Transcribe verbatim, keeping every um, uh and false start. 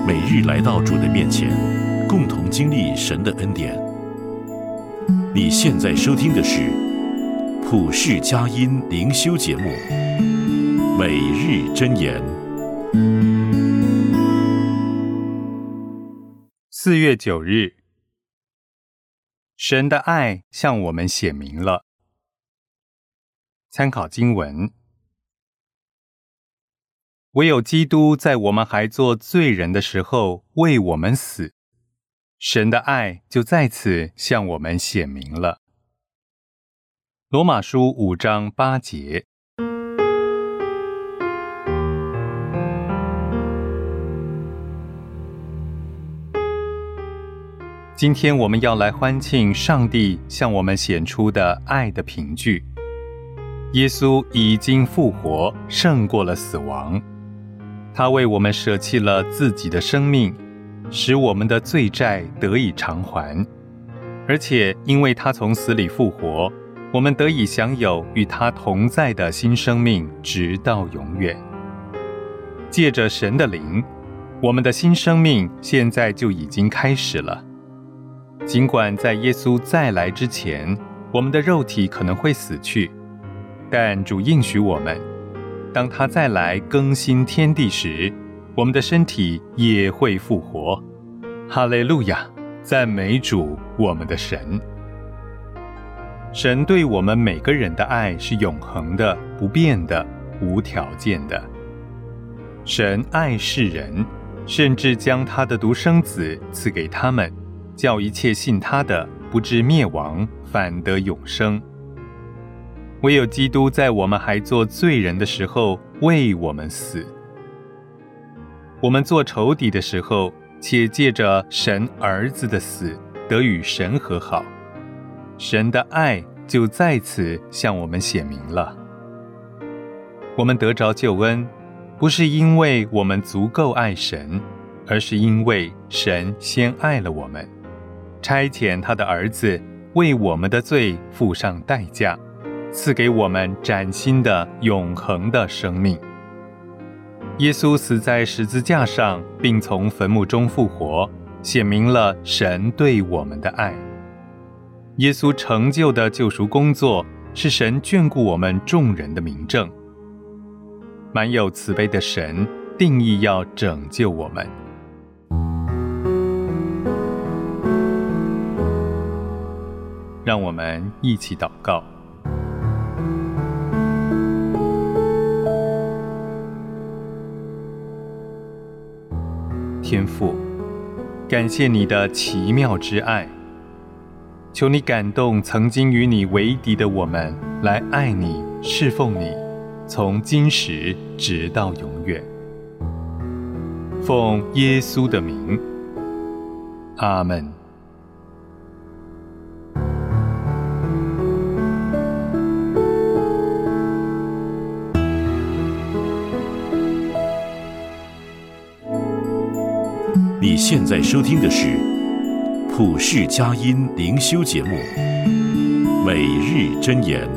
每日来到主的面前，共同经历神的恩典。你现在收听的是普世佳音灵修节目《每日箴言》。 四月九日，神的爱向我们显明了。参考经文：唯有基督在我们还做罪人的时候为我们死，神的爱就在此向我们显明了。罗马书五章八节。今天我们要来欢庆上帝向我们显出的爱的凭据。耶稣已经复活，胜过了死亡。他为我们舍弃了自己的生命，使我们的罪债得以偿还。而且因为他从死里复活，我们得以享有与他同在的新生命，直到永远。借着神的灵，我们的新生命现在就已经开始了。尽管在耶稣再来之前，我们的肉体可能会死去，但主应许我们，当他再来更新天地时，我们的身体也会复活。哈利路亚，赞美主，我们的神。神对我们每个人的爱是永恒的、不变的、无条件的。神爱世人，甚至将他的独生子赐给他们，叫一切信他的不至灭亡，反得永生。唯有基督在我们还做罪人的时候为我们死。我们做仇敌的时候，且借着神儿子的死得与神和好，神的爱就在此向我们显明了。我们得着救恩，不是因为我们足够爱神，而是因为神先爱了我们，差遣他的儿子为我们的罪付上代价，赐给我们崭新的永恒的生命。耶稣死在十字架上，并从坟墓中复活，显明了神对我们的爱。耶稣成就的救赎工作，是神眷顾我们众人的明证。满有慈悲的神定义要拯救我们。让我们一起祷告。天父，感谢你的奇妙之爱，求你感动曾经与你为敌的我们，来爱你、侍奉你，从今时直到永远。奉耶稣的名，阿们。 你现在收听的是普世佳音灵修节目《每日箴言》。